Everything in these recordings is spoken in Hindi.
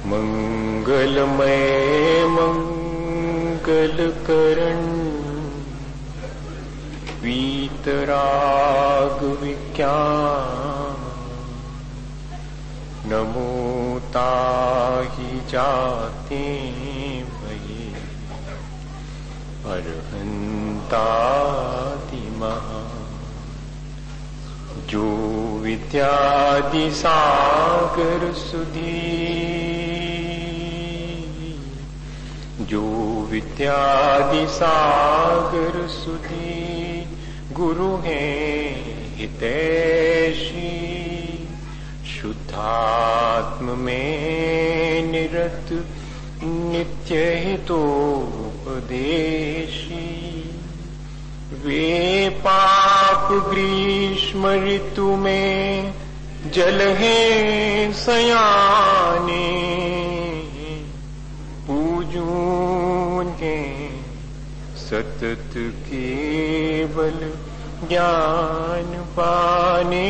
मंगलमय मंगलकरण वीतराग विज्ञान नमो ताहि जाते भये अरहंतादि महा जो विद्यादि सागर सुधी जो विद्यादि सागर सुधी गुरु हैं हितैषी शुद्धात्म में निरत नित्य हितोपदेशी वे पाप ग्रीष्म ऋतु में जल है सयाने पूजून है सतत केवल ज्ञान पाने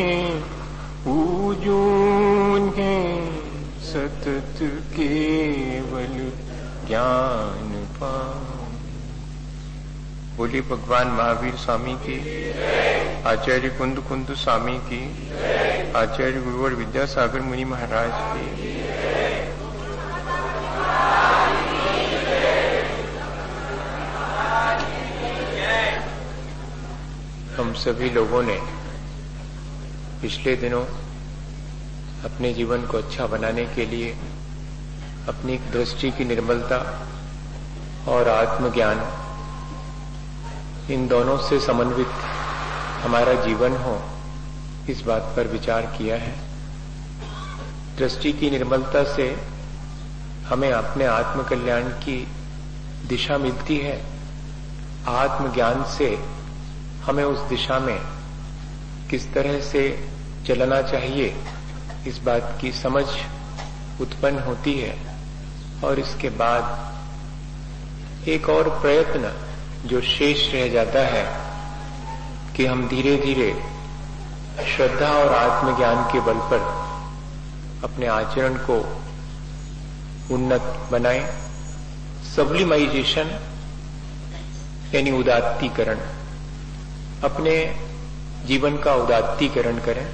पूजून है सतत केवल ज्ञान पाने। बोली भगवान महावीर स्वामी की, आचार्य कुंद कुंद स्वामी की, आचार्य गुरुवर विद्यासागर मुनि महाराज की। हम सभी लोगों ने पिछले दिनों अपने जीवन को अच्छा बनाने के लिए अपनी दृष्टि की निर्मलता और आत्मज्ञान इन दोनों से समन्वित हमारा जीवन हो, इस बात पर विचार किया है। दृष्टि की निर्मलता से हमें अपने आत्म कल्याण की दिशा मिलती है। आत्मज्ञान से हमें उस दिशा में किस तरह से चलना चाहिए, इस बात की समझ उत्पन्न होती है। और इसके बाद एक और प्रयत्न जो शेष रह जाता है कि हम धीरे धीरे श्रद्धा और आत्मज्ञान के बल पर अपने आचरण को उन्नत बनाएं। सब्लिमाइजेशन यानी उदात्तीकरण, अपने जीवन का उदात्तीकरण करें,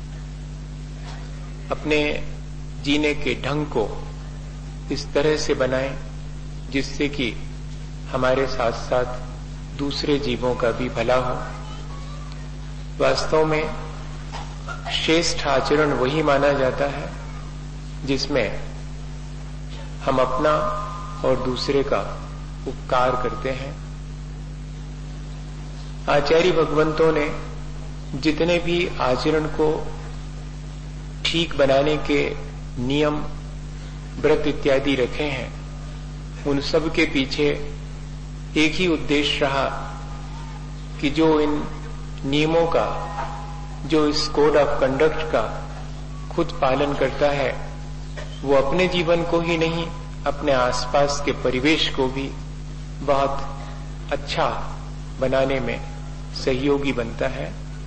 अपने जीने के ढंग को इस तरह से बनाएं जिससे कि हमारे साथ साथ दूसरे जीवों का भी भला हो। वास्तव में श्रेष्ठ आचरण वही माना जाता है जिसमें हम अपना और दूसरे का उपकार करते हैं। आचार्य भगवंतों ने जितने भी आचरण को ठीक बनाने के नियम व्रत इत्यादि रखे हैं, उन सब के पीछे एक ही उद्देश्य रहा कि जो इन नियमों का, जो इस कोड ऑफ कंडक्ट का खुद पालन करता है, वो अपने जीवन को ही नहीं, अपने आसपास के परिवेश को भी बहुत अच्छा बनाने में सहयोगी बनता है।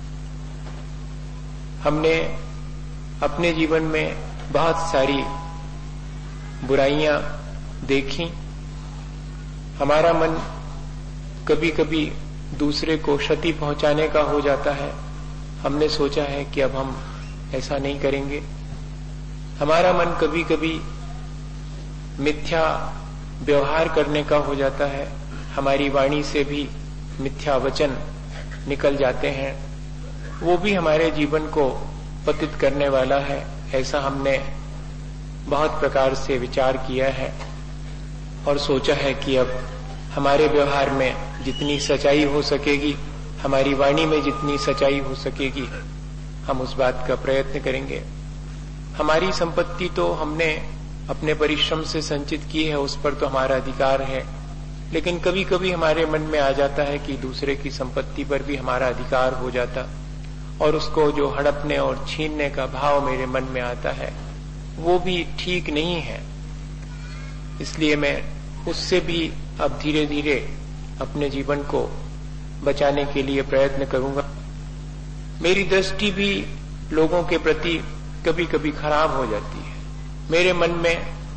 हमने अपने जीवन में बहुत सारी बुराइयां देखी। हमारा मन कभी कभी दूसरे को क्षति पहुंचाने का हो जाता है। हमने सोचा है कि अब हम ऐसा नहीं करेंगे। हमारा मन कभी कभी मिथ्या व्यवहार करने का हो जाता है। हमारी वाणी से भी मिथ्या वचन निकल जाते हैं, वो भी हमारे जीवन को पतित करने वाला है। ऐसा हमने बहुत प्रकार से विचार किया है और सोचा है कि अब हमारे व्यवहार में जितनी सच्चाई हो सकेगी, हमारी वाणी में जितनी सच्चाई हो सकेगी, हम उस बात का प्रयत्न करेंगे। हमारी संपत्ति तो हमने अपने परिश्रम से संचित की है, उस पर तो हमारा अधिकार है, लेकिन कभी कभी हमारे मन में आ जाता है कि दूसरे की संपत्ति पर भी हमारा अधिकार हो जाता, और उसको जो हड़पने और छीनने का भाव मेरे मन में आता है वो भी ठीक नहीं है। इसलिए मैं उससे भी अब धीरे धीरे अपने जीवन को बचाने के लिए प्रयत्न करूंगा। मेरी दृष्टि भी लोगों के प्रति कभी कभी खराब हो जाती है। मेरे मन में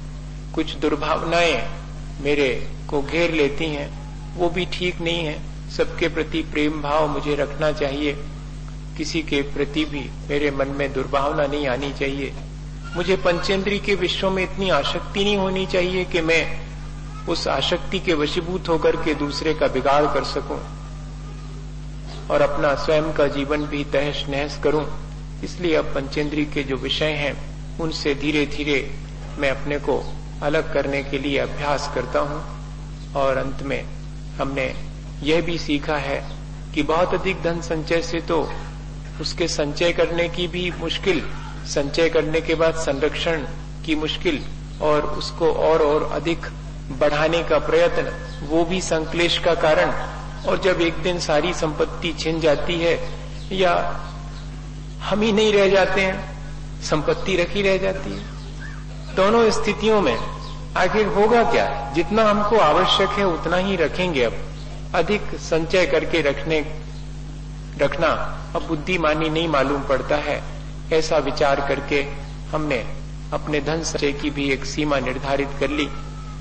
कुछ दुर्भावनाएं मेरे को घेर लेती हैं, वो भी ठीक नहीं है। सबके प्रति प्रेम भाव मुझे रखना चाहिए, किसी के प्रति भी मेरे मन में दुर्भावना नहीं आनी चाहिए। मुझे पंचेंद्रिय के विषयों में इतनी आसक्ति नहीं होनी चाहिए कि मैं उस आसक्ति के वशीभूत होकर के दूसरे का बिगाड़ कर सकूं और अपना स्वयं का जीवन भी तहस नहस करूं। इसलिए अब पंचेंद्रिय के जो विषय हैं उनसे धीरे धीरे मैं अपने को अलग करने के लिए अभ्यास करता हूं। और अंत में हमने यह भी सीखा है कि बहुत अधिक धन संचय से तो उसके संचय करने की भी मुश्किल, संचय करने के बाद संरक्षण की मुश्किल और उसको और अधिक बढ़ाने का प्रयत्न, वो भी संक्लेश का कारण। और जब एक दिन सारी संपत्ति छिन जाती है या हम ही नहीं रह जाते हैं, संपत्ति रखी रह जाती है, दोनों स्थितियों में आखिर होगा क्या? जितना हमको आवश्यक है उतना ही रखेंगे। अब अधिक संचय करके रखना अब बुद्धिमानी नहीं मालूम पड़ता है। ऐसा विचार करके हमने अपने धन संचय की भी एक सीमा निर्धारित कर ली।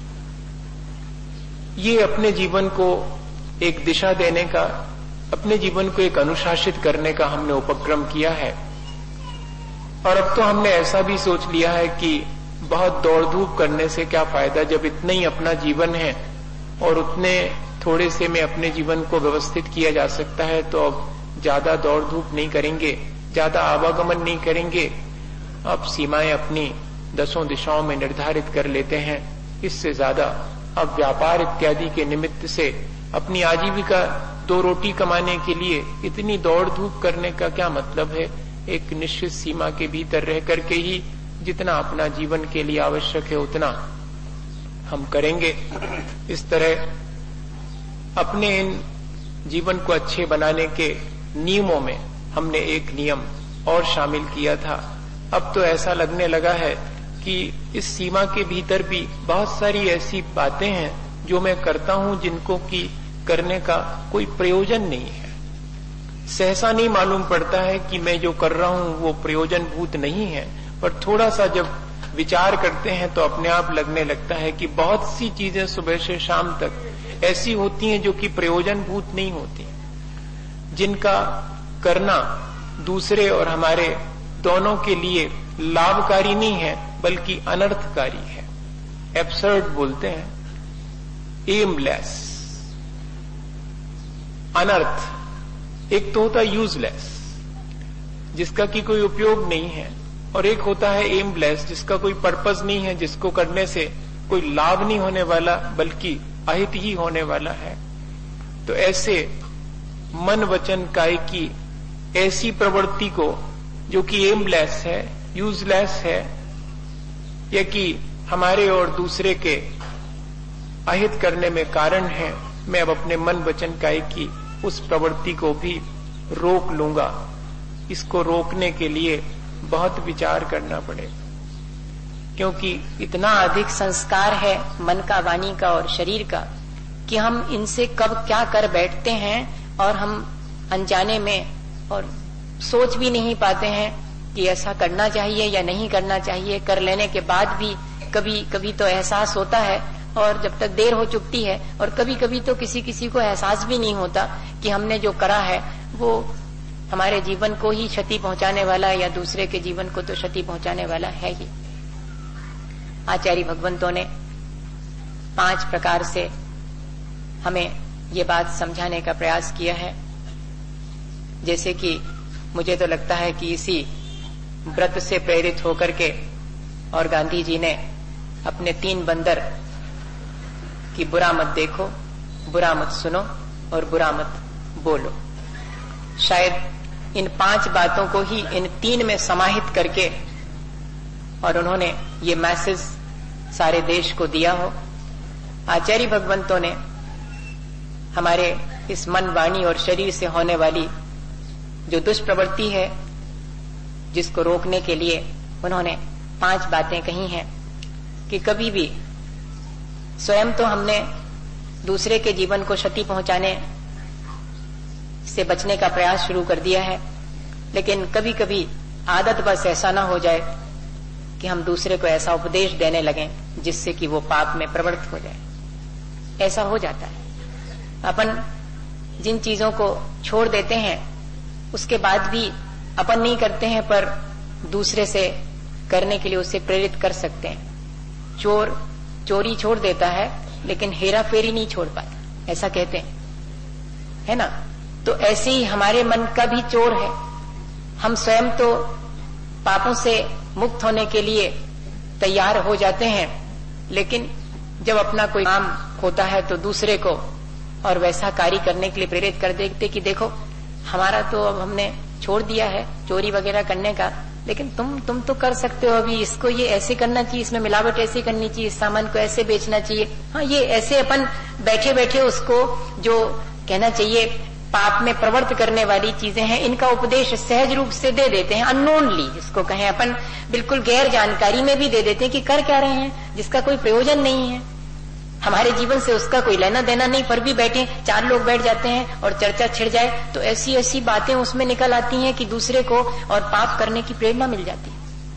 ये अपने जीवन को एक दिशा देने का, अपने जीवन को एक अनुशासित करने का हमने उपक्रम किया है। और अब तो हमने ऐसा भी सोच लिया है कि बहुत दौड़ धूप करने से क्या फायदा, जब इतना ही अपना जीवन है और उतने थोड़े से में अपने जीवन को व्यवस्थित किया जा सकता है, तो अब ज्यादा दौड़ धूप नहीं करेंगे, ज्यादा आवागमन नहीं करेंगे। अब सीमाएं अपनी 10 दिशाओं में निर्धारित कर लेते हैं। इससे ज्यादा अब व्यापार इत्यादि के निमित्त से अपनी आजीविका 2 रोटी कमाने के लिए इतनी दौड़ धूप करने का क्या मतलब है? एक निश्चित सीमा के भीतर रह करके ही जितना अपना जीवन के लिए आवश्यक है उतना हम करेंगे। इस तरह अपने इन जीवन को अच्छे बनाने के नियमों में हमने एक नियम और शामिल किया था। अब तो ऐसा लगने लगा है कि इस सीमा के भीतर भी बहुत सारी ऐसी बातें हैं जो मैं करता हूं जिनको कि करने का कोई प्रयोजन नहीं है। सहसा नहीं मालूम पड़ता है कि मैं जो कर रहा हूं वो प्रयोजनभूत नहीं है, पर थोड़ा सा जब विचार करते हैं तो अपने आप लगने लगता है कि बहुत सी चीजें सुबह से शाम तक ऐसी होती हैं जो कि प्रयोजनभूत नहीं होती, जिनका करना दूसरे और हमारे दोनों के लिए लाभकारी नहीं है बल्कि अनर्थकारी है। एब्सर्ड बोलते हैं, एमलेस, अनर्थ। एक तो होता है यूजलेस, जिसका कि कोई उपयोग नहीं है, और एक होता है एमलेस, जिसका कोई पर्पस नहीं है, जिसको करने से कोई लाभ नहीं होने वाला बल्कि अहित ही होने वाला है। तो ऐसे मन वचन काय की ऐसी प्रवृत्ति को जो कि एमलेस है, यूजलेस है, या कि हमारे और दूसरे के अहित करने में कारण है, मैं अब अपने मन वचन काय की उस प्रवृत्ति को भी रोक लूंगा। इसको रोकने के लिए बहुत विचार करना पड़ेगा, क्योंकि इतना अधिक संस्कार है मन का, वाणी का और शरीर का कि हम इनसे कब क्या कर बैठते हैं और हम अनजाने में और सोच भी नहीं पाते हैं कि ऐसा करना चाहिए या नहीं करना चाहिए। कर लेने के बाद भी कभी कभी तो एहसास होता है और जब तक देर हो चुकती है, और कभी कभी तो किसी किसी को एहसास भी नहीं होता कि हमने जो करा है वो हमारे जीवन को ही क्षति पहुंचाने वाला या दूसरे के जीवन को तो क्षति पहुंचाने वाला है ही। आचार्य भगवंतों ने 5 प्रकार से हमें ये बात समझाने का प्रयास किया है। जैसे कि मुझे तो लगता है कि इसी व्रत से प्रेरित होकर के और गांधी जी ने अपने 3 बंदर कि बुरा मत देखो, बुरा मत सुनो और बुरा मत बोलो, शायद इन 5 बातों को ही इन 3 में समाहित करके और उन्होंने ये मैसेज सारे देश को दिया हो। आचार्य भगवंतों ने हमारे इस मन, वाणी और शरीर से होने वाली जो दुष्प्रवृत्ति है, जिसको रोकने के लिए उन्होंने 5 बातें कही हैं कि कभी भी स्वयं तो हमने दूसरे के जीवन को क्षति पहुंचाने से बचने का प्रयास शुरू कर दिया है, लेकिन कभी कभी आदत बस ऐसा ना हो जाए कि हम दूसरे को ऐसा उपदेश देने लगें जिससे कि वो पाप में प्रवृत्त हो जाए। ऐसा हो जाता है। अपन जिन चीजों को छोड़ देते हैं उसके बाद भी अपन नहीं करते हैं, पर दूसरे से करने के लिए उसे प्रेरित कर सकते हैं। चोर चोरी छोड़ देता है लेकिन हेरा फेरी नहीं छोड़ पाता, ऐसा कहते हैं, है ना। तो ऐसे ही हमारे मन का भी चोर है। हम स्वयं तो पापों से मुक्त होने के लिए तैयार हो जाते हैं, लेकिन जब अपना कोई काम होता है तो दूसरे को और वैसा कार्य करने के लिए प्रेरित कर देते कि देखो हमारा तो अब हमने छोड़ दिया है चोरी वगैरह करने का, लेकिन तुम तो कर सकते हो, अभी इसको ये ऐसे करना चाहिए, इसमें मिलावट ऐसे करनी चाहिए, इस सामान को ऐसे बेचना चाहिए। हाँ, ये ऐसे अपन बैठे बैठे उसको जो कहना चाहिए पाप में प्रवृत्त करने वाली चीजें हैं, इनका उपदेश सहज रूप से दे देते हैं, अननोनली जिसको कहें अपन, बिल्कुल गैर जानकारी में भी दे देते हैं कि कर क्या रहे हैं, जिसका कोई प्रयोजन नहीं है, हमारे जीवन से उसका कोई लेना देना नहीं, पर भी बैठे 4 लोग बैठ जाते हैं और चर्चा छिड़ जाए तो ऐसी ऐसी बातें उसमें निकल आती हैं कि दूसरे को और पाप करने की प्रेरणा मिल जाती है।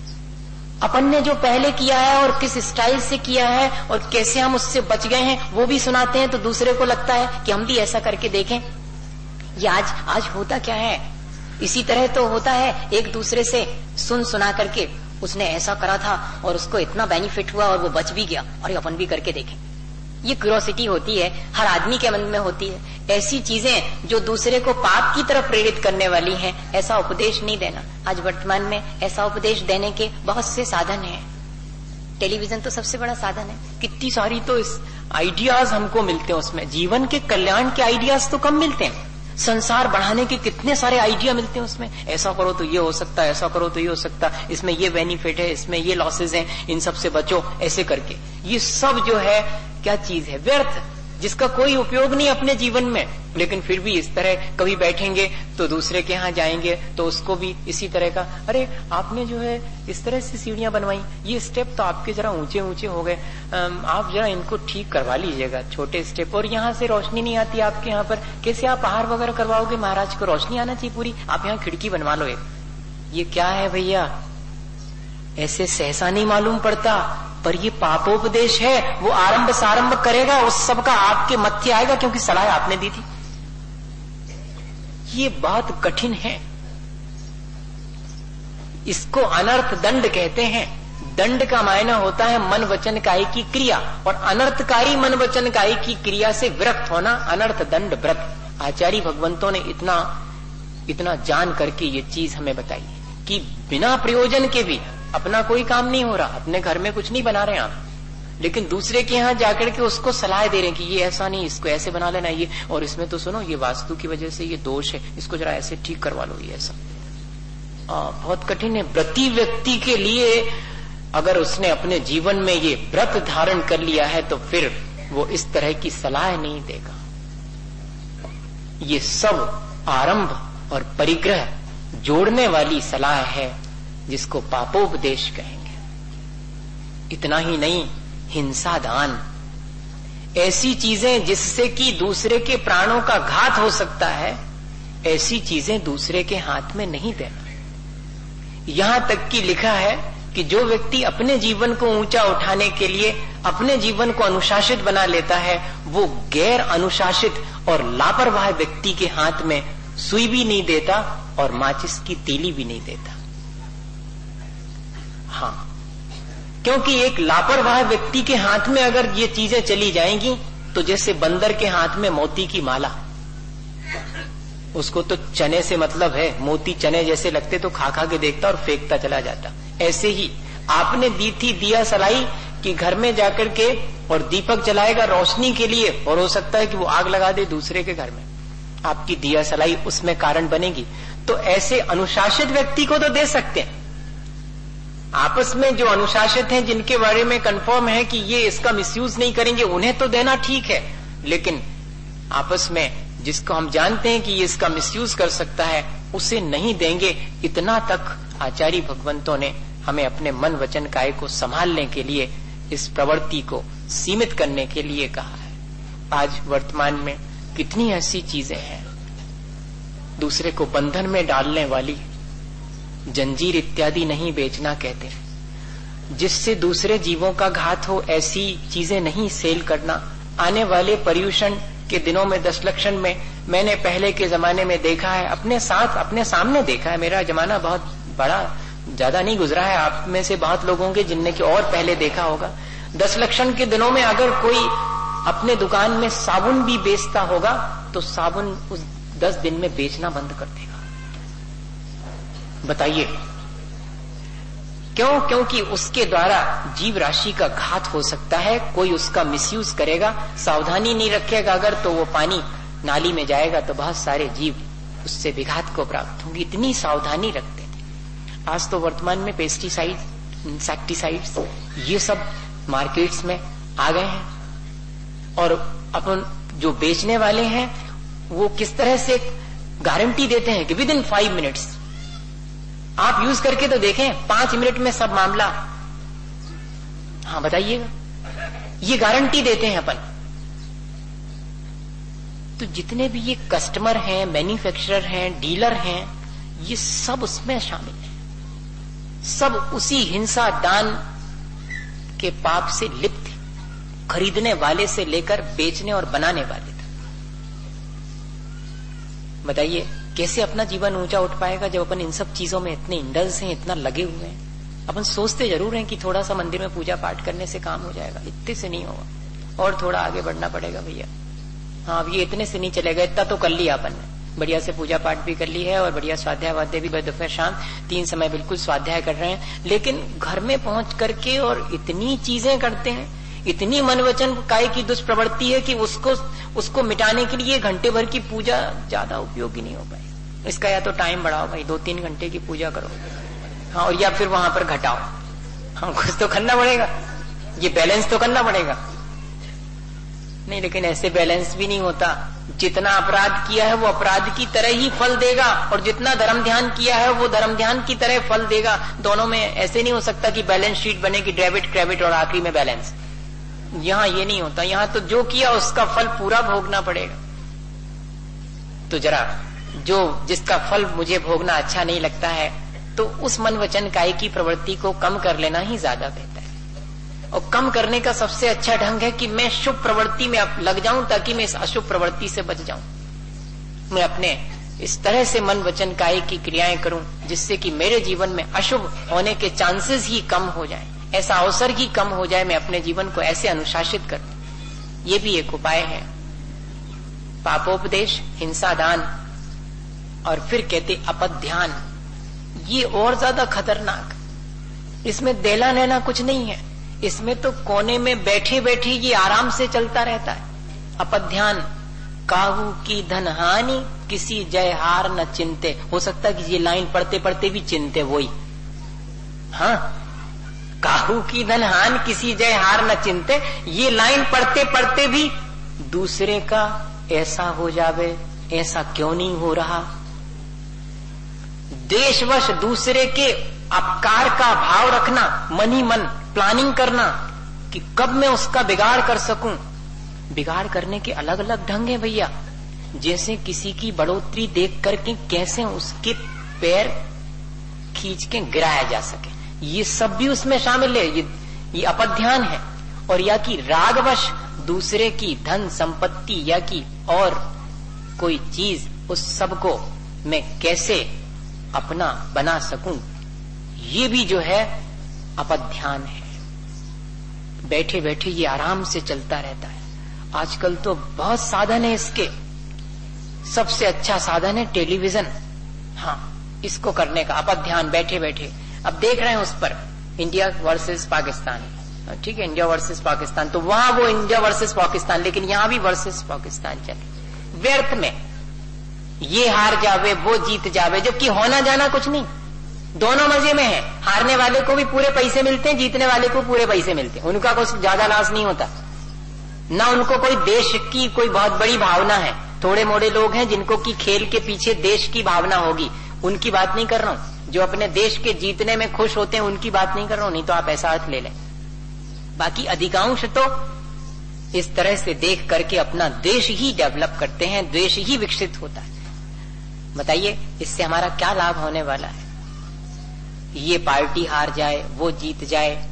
अपन ने जो पहले किया है और किस स्टाइल से किया है और कैसे हम उससे बच गए हैं वो भी सुनाते हैं, तो दूसरे को लगता है कि हम भी ऐसा करके देखें। ये आज होता क्या है, इसी तरह तो होता है, एक दूसरे से सुना करके उसने ऐसा करा था और उसको इतना बेनिफिट हुआ और वो बच भी गया, और अपन भी करके देखें। ये क्यूरियोसिटी होती है, हर आदमी के मन में होती है। ऐसी चीजें जो दूसरे को पाप की तरफ प्रेरित करने वाली हैं, ऐसा उपदेश नहीं देना। आज वर्तमान में ऐसा उपदेश देने के बहुत से साधन हैं। टेलीविजन तो सबसे बड़ा साधन है, कितनी सारी तो इस आइडियाज हमको मिलते हैं, उसमें जीवन के कल्याण के आइडियाज तो कम मिलते हैं, संसार बढ़ाने के कितने सारे आइडिया मिलते हैं उसमें। ऐसा करो तो ये हो सकता है, ऐसा करो तो ये हो सकता है, इसमें ये बेनिफिट है, इसमें ये लॉसेज हैं, इन सब से बचो, ऐसे करके। ये सब जो है क्या चीज है, व्यर्थ, जिसका कोई उपयोग नहीं अपने जीवन में। लेकिन फिर भी इस तरह कभी बैठेंगे तो दूसरे के यहाँ जाएंगे तो उसको भी इसी तरह का, अरे आपने जो है इस तरह से सीढ़ियां बनवाई, ये स्टेप तो आपके जरा ऊंचे ऊंचे हो गए, आप जरा इनको ठीक करवा लीजिएगा, छोटे स्टेप, और यहाँ से रोशनी नहीं आती आपके यहाँ पर, कैसे आप आहार वगैरह करवाओगे, महाराज को रोशनी आना चाहिए पूरी, आप यहाँ खिड़की बनवा लो एक। ये क्या है भैया, ऐसे सहसा नहीं मालूम पड़ता, पर ये पापोपदेश है। वो आरंभ सारंभ करेगा, उस सब का आपके मत्थे आएगा, क्योंकि सलाह आपने दी थी। ये बात कठिन है, इसको अनर्थ दंड कहते हैं। दंड का मायना होता है मन वचन कायी की क्रिया, और अनर्थकारी मन वचन कायी की क्रिया से विरक्त होना, अनर्थ दंड व्रत। आचार्य भगवंतों ने इतना जान करके ये चीज हमें बताई कि बिना प्रयोजन के भी अपना कोई काम नहीं हो रहा, अपने घर में कुछ नहीं बना रहे आप, लेकिन दूसरे के यहाँ जाकर के उसको सलाह दे रहे हैं कि ये ऐसा नहीं, इसको ऐसे बना लेना, ये, और इसमें तो सुनो ये वास्तु की वजह से ये दोष है, इसको जरा ऐसे ठीक करवा लो, ये ऐसा। बहुत कठिन है प्रति व्यक्ति के लिए। अगर उसने अपने जीवन में ये व्रत धारण कर लिया है तो फिर वो इस तरह की सलाह नहीं देगा। ये सब आरंभ और परिग्रह जोड़ने वाली सलाह है, जिसको पापोपदेश कहेंगे। इतना ही नहीं, हिंसा दान, ऐसी चीजें जिससे कि दूसरे के प्राणों का घात हो सकता है, ऐसी चीजें दूसरे के हाथ में नहीं देना। यहां तक कि लिखा है कि जो व्यक्ति अपने जीवन को ऊंचा उठाने के लिए अपने जीवन को अनुशासित बना लेता है, वो गैर अनुशासित और लापरवाह व्यक्ति के हाथ में सुई भी नहीं देता और माचिस की तीली भी नहीं देता। हाँ, क्योंकि एक लापरवाह व्यक्ति के हाथ में अगर ये चीजें चली जाएंगी तो जैसे बंदर के हाथ में मोती की माला, उसको तो चने से मतलब है, मोती चने जैसे लगते तो खा खा के देखता और फेंकता चला जाता। ऐसे ही आपने दी थी दिया सलाई कि घर में जाकर के और दीपक जलाएगा रोशनी के लिए, और हो सकता है कि वो आग लगा दे दूसरे के घर में, आपकी दिया सलाई उसमें कारण बनेगी। तो ऐसे अनुशासित व्यक्ति को तो दे सकते हैं, आपस में जो अनुशासित हैं, जिनके बारे में कंफर्म है कि ये इसका मिसयूज नहीं करेंगे, उन्हें तो देना ठीक है, लेकिन आपस में जिसको हम जानते हैं कि ये इसका मिसयूज कर सकता है, उसे नहीं देंगे। इतना तक आचार्य भगवंतों ने हमें अपने मन वचन काया को संभालने के लिए, इस प्रवृत्ति को सीमित करने के लिए कहा है। आज वर्तमान में कितनी ऐसी चीजें हैं दूसरे को बंधन में डालने वाली, जंजीर इत्यादि नहीं बेचना कहते हैं। जिससे दूसरे जीवों का घात हो, ऐसी चीजें नहीं सेल करना। आने वाले पर्यूषण के दिनों में 10 लक्षण में मैंने पहले के जमाने में देखा है, अपने साथ अपने सामने देखा है। मेरा जमाना बहुत बड़ा ज्यादा नहीं गुजरा है, आप में से बहुत लोग होंगे जिनने की और पहले देखा होगा। 10 लक्षण के दिनों में अगर कोई अपने दुकान में साबुन भी बेचता होगा तो साबुन उस 10 दिन में बेचना बंद कर देगा। बताइए क्यों? क्योंकि उसके द्वारा जीव राशि का घात हो सकता है, कोई उसका मिसयूज करेगा, सावधानी नहीं रखेगा अगर तो वो पानी नाली में जाएगा तो बहुत सारे जीव उससे विघात को प्राप्त होंगे। इतनी सावधानी रखते थे। आज तो वर्तमान में पेस्टिसाइड, इंसेक्टिसाइड्स ये सब मार्केट्स में आ गए हैं, और अपन जो बेचने वाले हैं वो किस तरह से गारंटी देते हैं कि विद इन 5 मिनट्स आप यूज करके तो देखें, 5 मिनट में सब मामला। हाँ बताइएगा, ये गारंटी देते हैं अपन। तो जितने भी ये कस्टमर हैं, मैन्युफैक्चरर हैं, डीलर हैं, ये सब उसमें शामिल हैं। सब उसी हिंसा दान के पाप से लिप्त है, खरीदने वाले से लेकर बेचने और बनाने वाले तक। बताइए कैसे अपना जीवन ऊंचा उठ पाएगा जब अपन इन सब चीजों में इतने इंडल्स हैं, इतना लगे हुए हैं। अपन सोचते जरूर हैं कि थोड़ा सा मंदिर में पूजा पाठ करने से काम हो जाएगा, इतने से नहीं होगा, और थोड़ा आगे बढ़ना पड़ेगा भैया। हाँ अब ये इतने से नहीं चलेगा, इतना तो कर लिया अपन ने, बढ़िया से पूजा पाठ भी कर ली है और बढ़िया स्वाध्याय वाध्याय भी दोपहर शाम 3 समय बिल्कुल स्वाध्याय कर रहे हैं। लेकिन घर में पहुंच करके और इतनी चीजें करते हैं, इतनी मन वचन काय की दुष्प्रवृत्ति है कि उसको मिटाने के लिए घंटे भर की पूजा ज्यादा उपयोगी नहीं हो पाई। इसका या तो टाइम बढ़ाओ भाई, 2-3 घंटे की पूजा करो, हाँ, और या फिर वहां पर घटाओ। हाँ कुछ तो करना पड़ेगा, ये बैलेंस तो करना पड़ेगा। नहीं लेकिन ऐसे बैलेंस भी नहीं होता। जितना अपराध किया है वो अपराध की तरह ही फल देगा, और जितना धर्म ध्यान किया है वो धर्म ध्यान की तरह फल देगा। दोनों में ऐसे नहीं हो सकता कि बैलेंस शीट बनेगी, डेबिट क्रेडिट और आखिरी में बैलेंस। यहां ये नहीं होता, यहां तो जो किया उसका फल पूरा भोगना पड़ेगा। तो जरा जिसका फल मुझे भोगना अच्छा नहीं लगता है तो उस मन वचन काय की प्रवृत्ति को कम कर लेना ही ज्यादा बेहतर है। और कम करने का सबसे अच्छा ढंग है कि मैं शुभ प्रवृत्ति में लग जाऊं ताकि मैं इस अशुभ प्रवृत्ति से बच जाऊं। मैं अपने इस तरह से मन वचन काय की क्रियाएं करूं जिससे कि मेरे जीवन में अशुभ होने के चांसेस ही कम हो जाएं, ऐसा अवसर ही कम हो जाए। मैं अपने जीवन को ऐसे अनुशासित करूं, ये भी एक उपाय है। पापोपदेश, हिंसा दान, और फिर कहते अपध्यान, ये और ज्यादा खतरनाक। इसमें देला लेना कुछ नहीं है, इसमें तो कोने में बैठे बैठे ये आराम से चलता रहता है। अपध्यान, काहू की धन हानि किसी जय हार न चिंते। हो सकता है कि ये लाइन पढ़ते पढ़ते भी चिंते वही, हाँ, काहू की धन हानि किसी जय हार न चिंते, ये लाइन पढ़ते पढ़ते भी दूसरे का ऐसा हो जावे, ऐसा क्यों नहीं हो रहा। देशवश दूसरे के अपकार का भाव रखना, मन ही मन प्लानिंग करना कि कब मैं उसका बिगाड़ कर सकूं। बिगाड़ करने के अलग अलग ढंग हैं भैया। जैसे किसी की बढ़ोतरी देख करके कैसे उसके पैर खींच के गिराया जा सके, ये सब भी उसमें शामिल है। ये अपध्यान है। और या कि रागवश दूसरे की धन संपत्ति या कि और कोई चीज, उस सब को मैं कैसे अपना बना सकूं, ये भी जो है अपध्यान है। बैठे बैठे ये आराम से चलता रहता है। आजकल तो बहुत साधन है इसके, सबसे अच्छा साधन है टेलीविजन। हाँ, इसको करने का अपध्यान बैठे बैठे। अब देख रहे हैं उस पर इंडिया वर्सेस पाकिस्तान, ठीक है, इंडिया वर्सेस पाकिस्तान, तो वहां वो इंडिया वर्सेस पाकिस्तान, लेकिन यहां भी वर्सेस पाकिस्तान चले। व्यर्थ में ये हार जावे वो जीत जावे, जबकि होना जाना कुछ नहीं, दोनों मजे में है। हारने वाले को भी पूरे पैसे मिलते हैं, जीतने वाले को पूरे पैसे मिलते हैं, उनका कुछ ज्यादा लॉस नहीं होता। ना उनको कोई देश की कोई बहुत बड़ी भावना है। थोड़े मोड़े लोग हैं जिनको की खेल के पीछे देश की भावना होगी, उनकी बात नहीं कर रहा हूं। जो अपने देश के जीतने में खुश होते हैं उनकी बात नहीं कर रहा हूं, नहीं तो आप ऐसा अर्थ ले लें। बाकी अधिकांश तो इस तरह से देख करके अपना देश ही डेवलप करते हैं, देश ही विकसित होता है। बताइए इससे हमारा क्या लाभ होने वाला है। ये पार्टी हार जाए वो जीत जाए,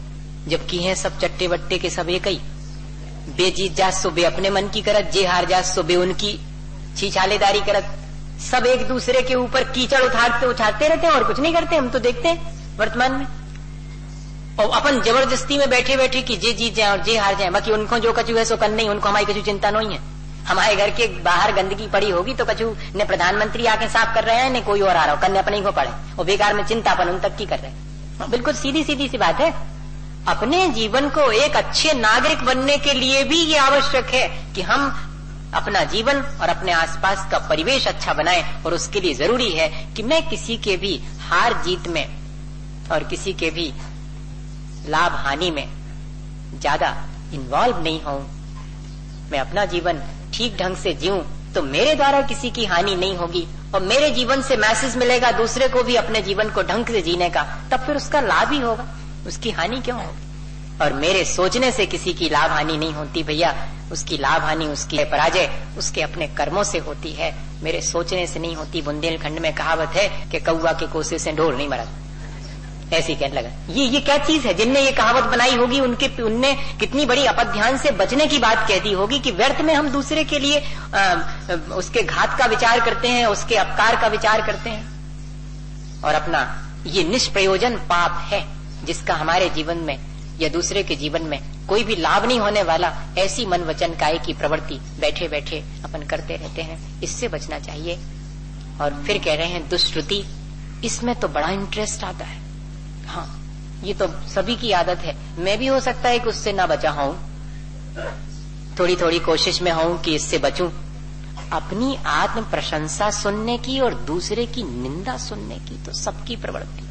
जबकि हैं सब चट्टे बट्टे के सब एक ही। बेजीत जात सो बे अपने मन की करत, जे हार जात सो बे उनकी छीछालेदारी करत। सब एक दूसरे के ऊपर कीचड़ उछालते रहते हैं और कुछ नहीं करते। हम तो देखते हैं वर्तमान में, और अपन जबरदस्ती में बैठे बैठे कि जे जीत जाए और जे हार जाए। बाकी उनको जो कछु है सो कर नहीं, उनको हमारी कछु चिंता नहीं है। हमारे घर के बाहर गंदगी पड़ी होगी तो कछु ने प्रधानमंत्री आके साफ कर रहे हैं, ने कोई और आ रहा हो करने अपने ही को पड़े, और बेकार में चिंता अपन उन तक की कर रहे हैं। बिल्कुल सीधी सीधी सी बात है। अपने जीवन को एक अच्छे नागरिक बनने के लिए भी ये आवश्यक है कि हम अपना जीवन और अपने आसपास का परिवेश अच्छा बनाएं, और उसके लिए जरूरी है कि मैं किसी के भी हार जीत में और किसी के भी लाभ हानि में ज्यादा इन्वॉल्व नहीं हूं। मैं अपना जीवन ठीक ढंग से जीऊं तो मेरे द्वारा किसी की हानि नहीं होगी, और मेरे जीवन से मैसेज मिलेगा दूसरे को भी अपने जीवन को ढंग से जीने का, तब फिर उसका लाभ ही होगा, उसकी हानि क्यों होगी। और मेरे सोचने से किसी की लाभ हानि नहीं होती भैया, उसकी लाभ हानि, उसकी पराजय उसके अपने कर्मों से होती है, मेरे सोचने से नहीं होती। बुंदेलखंड में कहावत है कि कौवा के कोसे से ढोर नहीं मरा, ऐसी कहने लगा। ये क्या चीज है? जिनने ये कहावत बनाई होगी उनने कितनी बड़ी अपध्यान से बचने की बात कहती होगी कि व्यर्थ में हम दूसरे के लिए उसके घात का विचार करते हैं, उसके अपकार का विचार करते हैं, और अपना ये निष्प्रयोजन पाप है जिसका हमारे जीवन में या दूसरे के जीवन में कोई भी लाभ नहीं होने वाला। ऐसी मन वचन काय की प्रवृत्ति बैठे बैठे अपन करते रहते हैं, इससे बचना चाहिए। और फिर कह रहे हैं दुष्श्रुति, इसमें तो बड़ा इंटरेस्ट आता है। हाँ, ये तो सभी की आदत है। मैं भी हो सकता है कि उससे ना बचा हूं, थोड़ी थोड़ी कोशिश में हूं कि इससे बचूं। अपनी आत्म प्रशंसा सुनने की और दूसरे की निंदा सुनने की तो सबकी प्रवृत्ति।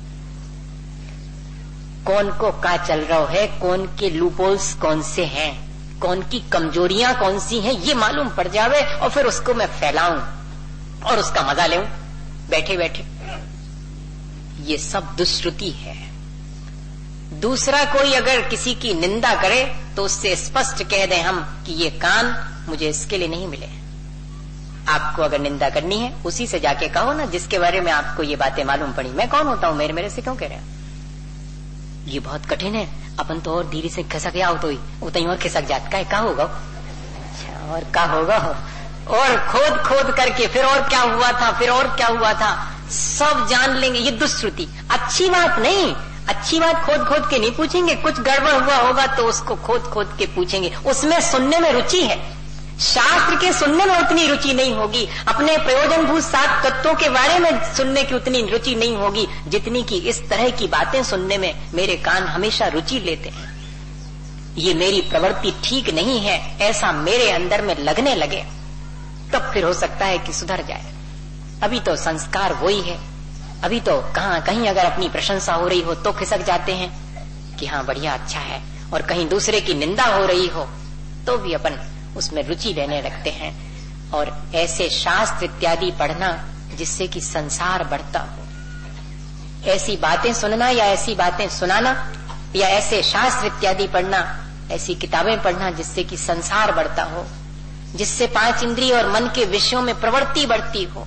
कौन को क्या चल रहा है, कौन के लूपहोल्स कौन से हैं, कौन की कमजोरियां कौन सी हैं, ये मालूम पड़ जावे और फिर उसको मैं फैलाऊं और उसका मजा लेऊं बैठे बैठे। ये सब दुष्श्रुति है। दूसरा कोई अगर किसी की निंदा करे तो उससे स्पष्ट कह दें हम कि ये कान मुझे इसके लिए नहीं मिले। आपको अगर निंदा करनी है उसी से जाके कहो ना जिसके बारे में आपको ये बातें मालूम पड़ी। मैं कौन होता हूं, मेरे से क्यों कह रहे हैं? ये बहुत कठिन है। अपन तो और धीरे से खिसक गया हो तो उतनी और खिसक जाता है। क्या होगा? अच्छा, और क्या होगा? और खोद खोद करके फिर और क्या हुआ था, फिर और क्या हुआ था, सब जान लेंगे। ये दुष्श्रुति अच्छी बात नहीं। अच्छी बात खोद खोद के नहीं पूछेंगे, कुछ गड़बड़ हुआ होगा तो उसको खोद खोद के पूछेंगे। उसमें सुनने में रुचि है, शास्त्र के सुनने में उतनी रुचि नहीं होगी, अपने प्रयोजनभूत 7 तत्वों के बारे में सुनने की उतनी रुचि नहीं होगी जितनी की इस तरह की बातें सुनने में मेरे कान हमेशा रुचि लेते हैं। ये मेरी प्रवृत्ति ठीक नहीं है, ऐसा मेरे अंदर में लगने लगे तब फिर हो सकता है कि सुधर जाए। अभी तो संस्कार वही है। अभी तो कहीं अगर अपनी प्रशंसा हो रही हो तो खिसक जाते हैं कि हाँ बढ़िया अच्छा है, और कहीं दूसरे की निंदा हो रही हो तो भी अपन उसमें रुचि लेने लगते हैं। और ऐसे शास्त्र इत्यादि पढ़ना जिससे कि संसार बढ़ता हो, ऐसी बातें सुनना या ऐसी बातें सुनाना या ऐसे शास्त्र इत्यादि पढ़ना, ऐसी किताबें पढ़ना जिससे कि संसार बढ़ता हो, जिससे 5 इंद्रिय और मन के विषयों में प्रवृत्ति बढ़ती हो।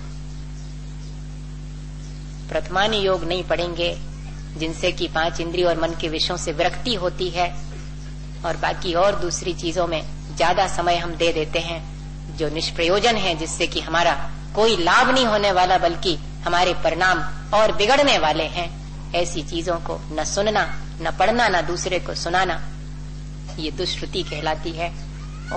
प्रथमानी योग नहीं पढ़ेंगे जिनसे कि 5 इंद्रिय और मन के विषयों से विरक्ति होती है, और बाकी और दूसरी चीजों में ज्यादा समय हम दे देते हैं जो निष्प्रयोजन है, जिससे कि हमारा कोई लाभ नहीं होने वाला बल्कि हमारे परिणाम और बिगड़ने वाले हैं। ऐसी चीजों को न सुनना, न पढ़ना, न दूसरे को सुनाना, ये दुष्श्रुति कहलाती है। और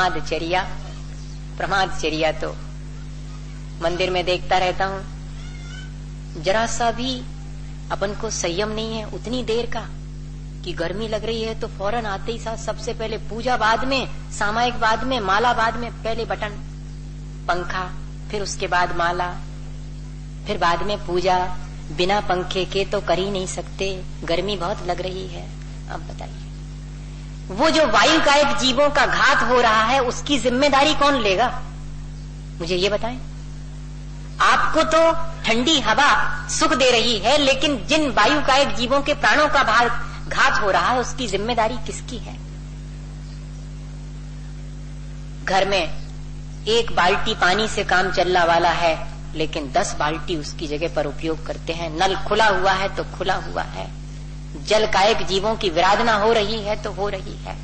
प्रमादचर्या तो मंदिर में देखता रहता हूं, जरा सा भी अपन को संयम नहीं है उतनी देर का कि गर्मी लग रही है तो फौरन आते ही साथ सबसे पहले पूजा, बाद में सामायिक, बाद में माला, बाद में पहले बटन पंखा, फिर उसके बाद माला, फिर बाद में पूजा। बिना पंखे के तो कर ही नहीं सकते, गर्मी बहुत लग रही है। अब बताइए वो जो वायुकायिक जीवों का घात हो रहा है उसकी जिम्मेदारी कौन लेगा? मुझे ये बताएं। आपको तो ठंडी हवा सुख दे रही है, लेकिन जिन वायुकायिक जीवों के प्राणों का घात हो रहा है उसकी जिम्मेदारी किसकी है? घर में 1 बाल्टी पानी से काम चलने वाला है, लेकिन 10 बाल्टी उसकी जगह पर उपयोग करते हैं। नल खुला हुआ है तो खुला हुआ है, जल कायक जीवों की विराधना हो रही है तो हो रही है।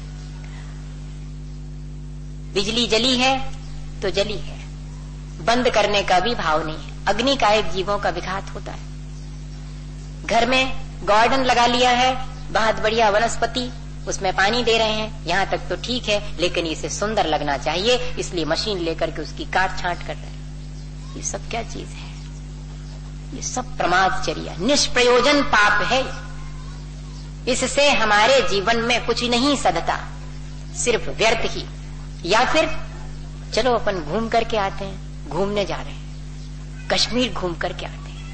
बिजली जली है तो जली है, बंद करने का भी भाव नहीं है। अग्नि कायक जीवों का विघात होता है। घर में गार्डन लगा लिया है, बहुत बढ़िया वनस्पति, उसमें पानी दे रहे हैं, यहाँ तक तो ठीक है, लेकिन इसे सुंदर लगना चाहिए इसलिए मशीन लेकर के उसकी काट छांट कर रहे हैं। ये सब क्या चीज है? ये सब प्रमादचर्या, निष्प्रयोजन पाप है। इससे हमारे जीवन में कुछ नहीं सधता, सिर्फ व्यर्थ ही। या फिर चलो अपन घूम करके आते हैं, घूमने जा रहे हैं, कश्मीर घूम करके आते हैं,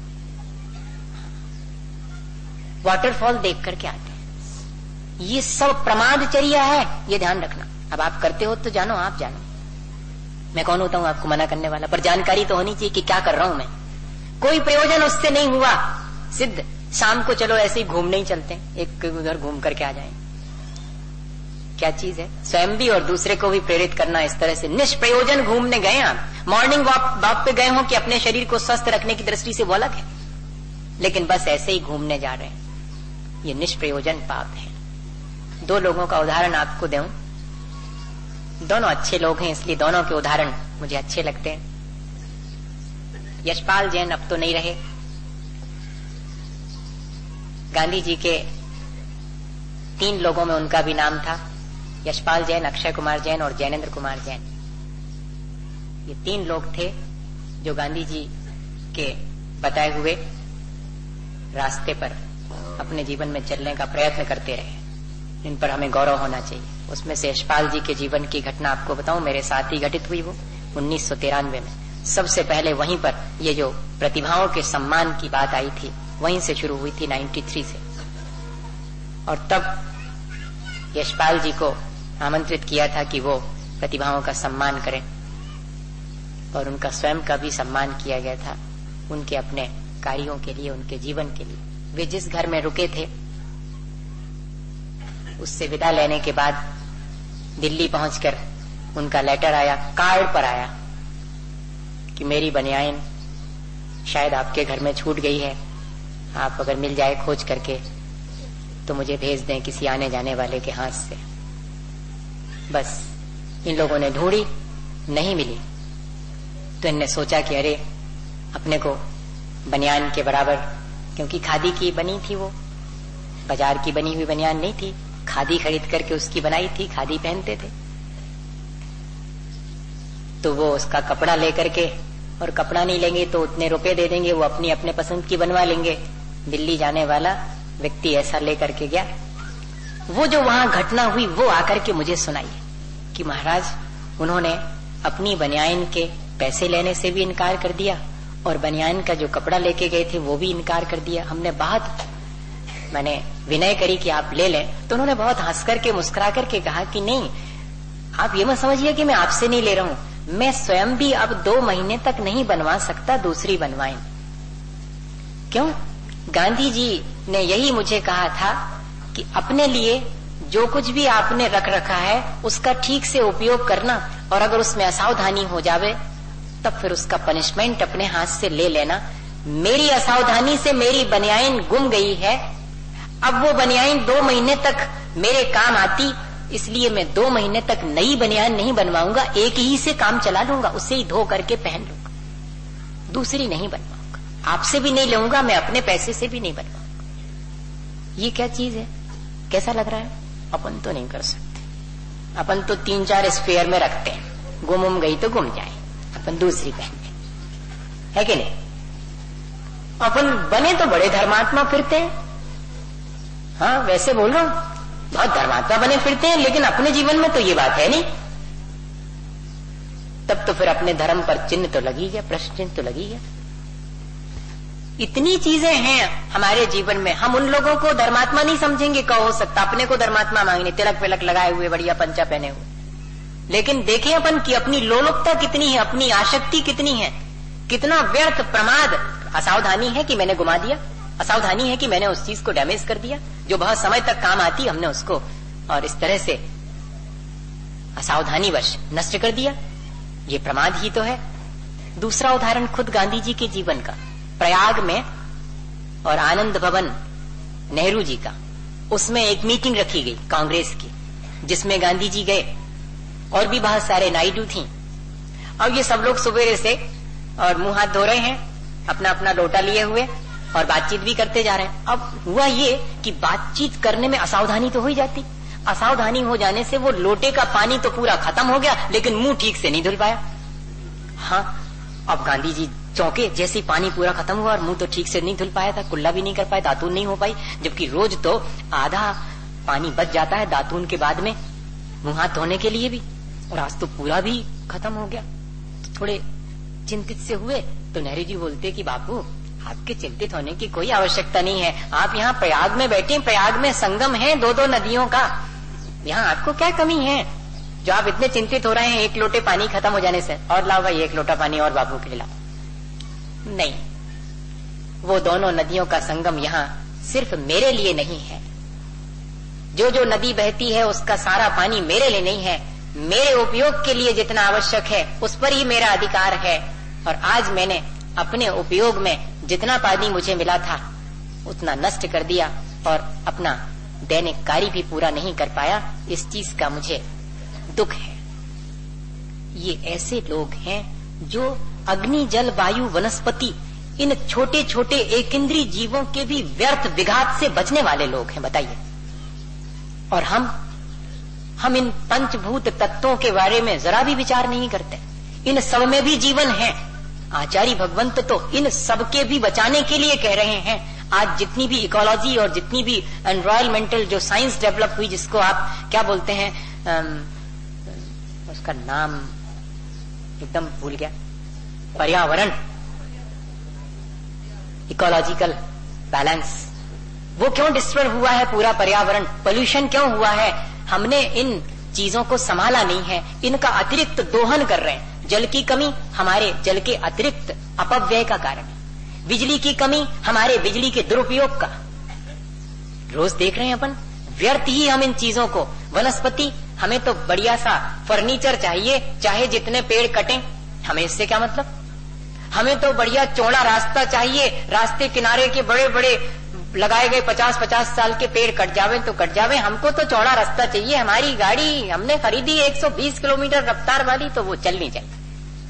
वाटरफॉल देख करके आते हैं, ये सब प्रमादचर्या है, ये ध्यान रखना। अब आप करते हो तो जानो, आप जानो, मैं कौन होता हूं आपको मना करने वाला, पर जानकारी तो होनी चाहिए कि क्या कर रहा हूं मैं। कोई प्रयोजन उससे नहीं हुआ सिद्ध, शाम को चलो ऐसे ही घूमने ही चलते हैं, एक उधर घूम करके आ जाएं। क्या चीज है? स्वयं भी और दूसरे को भी प्रेरित करना इस तरह से। निष्प्रयोजन घूमने गए आप, मॉर्निंग वॉक पे गए हो कि अपने शरीर को स्वस्थ रखने की दृष्टि से वो अलग है, लेकिन बस ऐसे ही घूमने जा रहे हैं, ये निष्प्रयोजन पाप है। 2 लोगों का उदाहरण आपको दूं, दोनों अच्छे लोग हैं इसलिए दोनों के उदाहरण मुझे अच्छे लगते हैं। यशपाल जैन अब तो नहीं रहे, गांधी जी के 3 लोगों में उनका भी नाम था, यशपाल जैन, अक्षय कुमार जैन और जैनेन्द्र कुमार जैन। ये 3 लोग थे जो गांधी जी के बताए हुए रास्ते पर अपने जीवन में चलने का प्रयत्न करते रहे, इन पर हमें गौरव होना चाहिए। उसमें से यशपाल जी के जीवन की घटना आपको बताऊं, मेरे साथ ही घटित हुई वो 1993 में। सबसे पहले वहीं पर ये जो प्रतिभाओं के सम्मान की बात आई थी, वहीं से शुरू हुई थी 93 से। और तब यशपाल जी को आमंत्रित किया था कि वो प्रतिभाओं का सम्मान करें, और उनका स्वयं का भी सम्मान किया गया था उनके अपने कार्यों के लिए, उनके जीवन के लिए। वे जिस घर में रुके थे उससे विदा लेने के बाद दिल्ली पहुंचकर उनका लेटर आया, कार्ड पर आया कि मेरी बनियान शायद आपके घर में छूट गई है, आप अगर मिल जाए खोज करके तो मुझे भेज दें किसी आने जाने वाले के हाथ से। बस इन लोगों ने ढूंढी, नहीं मिली, तो इनने सोचा कि अरे अपने को बनियान के बराबर, क्योंकि खादी की बनी थी, वो बाजार की बनी हुई बनियान नहीं थी, खादी खरीद करके उसकी बनाई थी, खादी पहनते थे। तो वो उसका कपड़ा लेकर के, और कपड़ा नहीं लेंगे तो उतने रुपए दे देंगे, वो अपनी अपने पसंद की बनवा लेंगे। दिल्ली जाने वाला व्यक्ति ऐसा लेकर के गया। वो जो वहां घटना हुई वो आकर के मुझे सुनाई कि महाराज उन्होंने अपनी बनियान के पैसे लेने से भी इनकार कर दिया, और बनियान का जो कपड़ा लेके गए थे वो भी इनकार कर दिया। हमने मैंने विनय करी कि आप ले लें, तो उन्होंने बहुत हंस करके मुस्कुरा करके कहा कि नहीं, आप ये मत समझिए कि मैं आपसे नहीं ले रहा हूं, मैं स्वयं भी अब 2 महीने तक नहीं बनवा सकता, दूसरी बनवाएं। क्यों? गांधी जी ने यही मुझे कहा था कि अपने लिए जो कुछ भी आपने रख रखा है उसका ठीक से उपयोग करना, और अगर उसमें असावधानी हो जावे तब फिर उसका पनिशमेंट अपने हाथ से ले लेना। मेरी असावधानी से मेरी बनियान गुम गई है, अब वो बनियान 2 महीने तक मेरे काम आती, इसलिए मैं 2 महीने तक नई बनियान नहीं बनवाऊंगा, एक ही से काम चला लूंगा, उसे ही धो करके पहन लूंगा, दूसरी नहीं बनवाऊंगा, आपसे भी नहीं लूंगा, मैं अपने पैसे से भी नहीं बनवाऊंगा। ये क्या चीज है? कैसा लग रहा है? अपन तो नहीं कर सकते, अपन तो 3-4 स्पेयर में रखते हैं, गुम गई तो गुम जाए, अपन दूसरी पहनते है कि नहीं? अपन बने तो बड़े धर्मात्मा फिरते हैं, हाँ वैसे बोल रहा हूं, बहुत धर्मात्मा बने फिरते हैं, लेकिन अपने जीवन में तो ये बात है नहीं। तब तो फिर अपने धर्म पर चिन्ह तो लगी गया, प्रश्न चिन्ह तो लगी गया। इतनी चीजें हैं हमारे जीवन में, हम उन लोगों को धर्मात्मा नहीं समझेंगे, कहो हो सकता अपने को धर्मात्मा मांगने, तिलक विलक लगाए हुए, बढ़िया पंचा पहने हुए, लेकिन देखें अपन कि अपनी लोलुपता कितनी है, अपनी आसक्ति कितनी है, कितना व्यर्थ प्रमाद, असावधानी है कि मैंने गुमा दिया, असावधानी है कि मैंने उस चीज को डैमेज कर दिया जो बहुत समय तक काम आती, हमने उसको और इस तरह से असावधानी वश नष्ट कर दिया। ये प्रमाद ही तो है। दूसरा उदाहरण खुद गांधी जी के जीवन का, प्रयाग में और आनंद भवन नेहरू जी का, उसमें एक मीटिंग रखी गई कांग्रेस की, जिसमें गांधी जी गए और भी बहुत सारे नायडू थी। अब ये सब लोग सवेरे से और मुंह हाथ धो रहे हैं, अपना अपना लोटा लिए हुए, और बातचीत भी करते जा रहे हैं। अब हुआ ये कि बातचीत करने में असावधानी तो हो ही जाती। असावधानी हो जाने से वो लोटे का पानी तो पूरा खत्म हो गया, लेकिन मुंह ठीक से नहीं धुल पाया। हाँ, अब गांधी जी चौंके, जैसे ही पानी पूरा खत्म हुआ और मुंह तो ठीक से नहीं धुल पाया था, कुल्ला भी नहीं कर पाया, दातून नहीं हो पाई, जबकि रोज तो आधा पानी बच जाता है दातून के बाद में मुंह हाथ धोने के लिए भी, और आज तो पूरा भी खत्म हो गया। तो थोड़े चिंतित से हुए तो नेहरू जी बोलते कि बापू, आपके चिंतित होने की कोई आवश्यकता नहीं है, आप यहाँ प्रयाग में बैठे, प्रयाग में संगम है 2-2 नदियों का, यहाँ आपको क्या कमी है जो आप इतने चिंतित हो रहे हैं एक लोटे पानी खत्म हो जाने से। और लाओ भाई एक लोटा पानी और बापू के लिए लाओ। नहीं, वो दोनों नदियों का संगम यहाँ सिर्फ मेरे लिए नहीं है। जो जो नदी बहती है उसका सारा पानी मेरे लिए नहीं है, मेरे उपयोग के लिए जितना आवश्यक है उस पर ही मेरा अधिकार है। और आज मैंने अपने उपयोग में जितना पानी मुझे मिला था उतना नष्ट कर दिया और अपना दैनिक कार्य भी पूरा नहीं कर पाया। इस चीज का मुझे दुख है। ये ऐसे लोग हैं जो अग्नि, जल, वायु, वनस्पति, इन छोटे छोटे एकेंद्रीय जीवों के भी व्यर्थ विघात से बचने वाले लोग हैं, बताइए। और हम इन पंचभूत तत्वों के बारे में जरा भी विचार नहीं करते। इन सब में भी जीवन है। आचार्य भगवंत तो इन सब के भी बचाने के लिए कह रहे हैं। आज जितनी भी इकोलॉजी और जितनी भी एनवायरमेंटल जो साइंस डेवलप हुई, जिसको आप क्या बोलते हैं, उसका नाम एकदम भूल गया, पर्यावरण, इकोलॉजिकल बैलेंस, वो क्यों डिस्टर्ब हुआ है पूरा पर्यावरण, पोल्यूशन क्यों हुआ है? हमने इन चीजों को संभाला नहीं है, इनका अतिरिक्त दोहन कर रहे हैं। जल की कमी हमारे जल के अतिरिक्त अपव्यय का कारण है, बिजली की कमी हमारे बिजली के दुरुपयोग का। रोज देख रहे हैं अपन, व्यर्थ ही हम इन चीजों को। वनस्पति, हमें तो बढ़िया सा फर्नीचर चाहिए, चाहे जितने पेड़ कटें, हमें इससे क्या मतलब। हमें तो बढ़िया चौड़ा रास्ता चाहिए, रास्ते किनारे के बड़े बड़े लगाए गए 50-50 साल के पेड़ कट जावे तो कट जावे, हमको तो चौड़ा रास्ता चाहिए। हमारी गाड़ी हमने खरीदी 120 किलोमीटर रफ्तार वाली, तो वो चल नहीं जाए।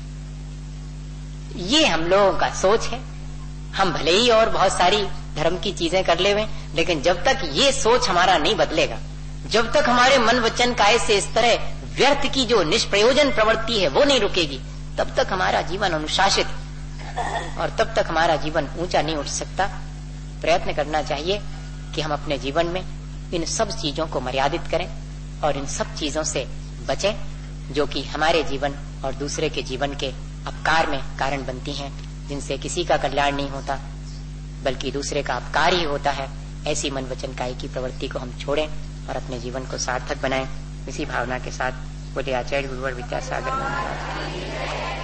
ये हम लोगों का सोच है। हम भले ही और बहुत सारी धर्म की चीजें कर ले, लेकिन जब तक ये सोच हमारा नहीं बदलेगा, जब तक हमारे मन वचन काय से इस तरह व्यर्थ की जो निष्प्रयोजन प्रवृत्ति है वो नहीं रुकेगी, तब तक हमारा जीवन अनुशासित और तब तक हमारा जीवन ऊंचा नहीं उठ सकता। प्रयत्न करना चाहिए कि हम अपने जीवन में इन सब चीजों को मर्यादित करें और इन सब चीजों से बचें जो कि हमारे जीवन और दूसरे के जीवन के अपकार में कारण बनती हैं, जिनसे किसी का कल्याण नहीं होता बल्कि दूसरे का अपकार ही होता है। ऐसी मन वचन काया की प्रवृत्ति को हम छोड़ें और अपने जीवन को सार्थक बनाएं। इसी भावना के साथ बोले आचार्य गुरुवर विद्यासागर महाराज।